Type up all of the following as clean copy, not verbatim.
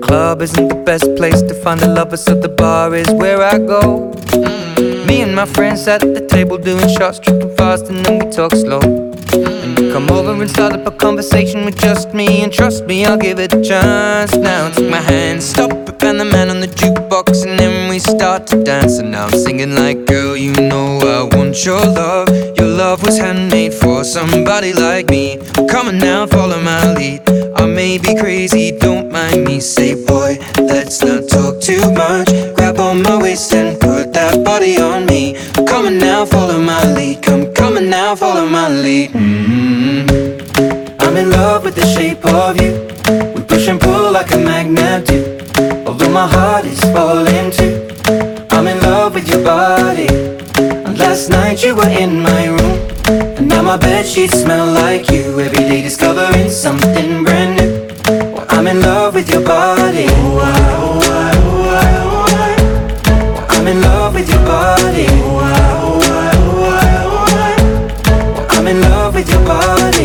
club isn't the best place to find a lover, so the bar is where I go. Me and my friends sat at the table doing shots, tripping fast, and then we talk slow. And you come over and start up a conversation with just me, and trust me, I'll give it a chance. Now take my hand, stop it, and the man on the jukebox, and then we start to dance. And now I'm singing like, girl, you know I want your love. Your love was handmade for somebody like me. Come on now, follow my lead. I may be crazy, don't mind me. Say, boy, let's not talk too much. Grab on my waist and put that body on me. Come on now, follow my lead. Come on now, follow my lead. I'm in love with the shape of you. We push and pull like a magnet do. Although my heart is falling too. I'm in love with your body. And last night you were in my room, and now my bedsheets smell like you. Every day discovering something brand new. Well, I'm in love with your body. I'm in love with your body. I'm in love with your body.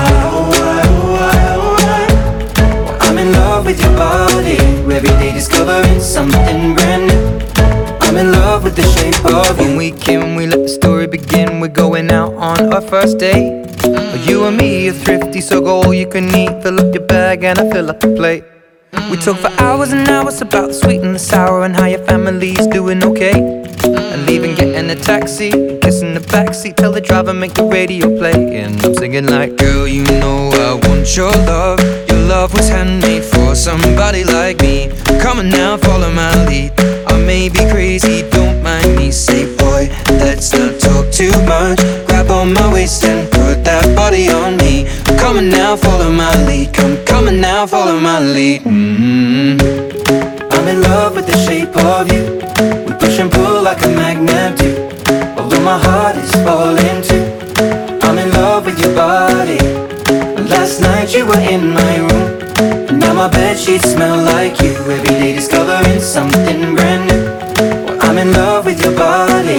I'm in love with your body. Every day discovering something brand new. I'm in love with the shape of you. When we came, we let the story begin. We're going out on our first date. You and me are thrifty, so go all you can eat. Fill up your bag and I fill up the plate. We talk for hours and hours about the sweet and the sour, and how your family's doing okay. And leaving, getting a taxi, kissing the backseat, tell the driver make the radio play. And I'm singing like, girl, you know I want your love. Your love was handmade for somebody like me. Come on now, follow my lead. I may be crazy, don't mind me. Say, boy, let's not talk too much. Grab on my waist and put that body on me. Come on now, follow my lead. Come on now, follow my lead. I'm in love with the shape of you. We push and pull like a magnet do. Although my heart is falling too. I'm in love with your body. And last night you were in my room, and now my bedsheets smell like you. Every day discovering something brand new. Well, I'm in love with your body.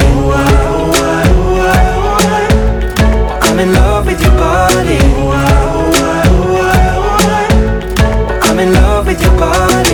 I'm in love with your body. I'm in love with your body.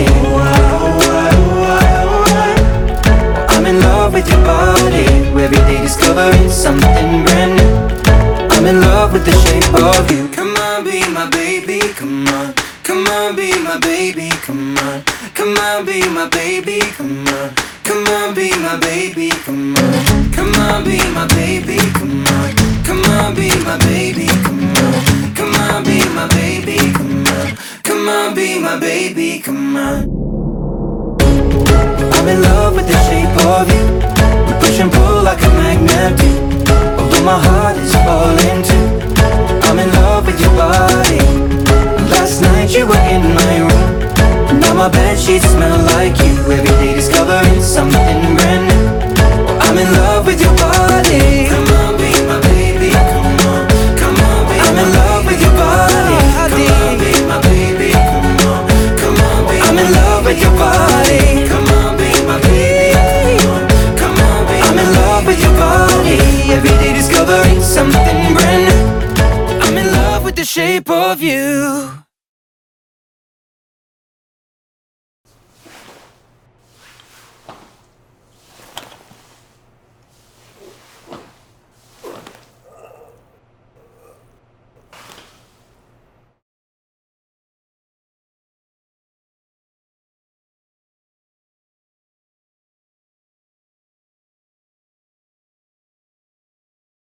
I'm in love with your body. Every day discovering something brand new. I'm in love with the shape of you. Come on, be my baby, come on. Come on, be my baby, come on. Come on, be my baby, come on. Come on, be my baby, come on. Come on, be my baby, come on. Come on, be my baby, come on. Come on, be my baby, come on. Come on, be my baby, come on. I'm in love with the shape of you. We push and pull like a magnet do. Although my heart is falling too. I'm in love with your body. Last night you were in my room, now my bedsheets smell like you. Every day discovering something brand new. I'm in love with your body.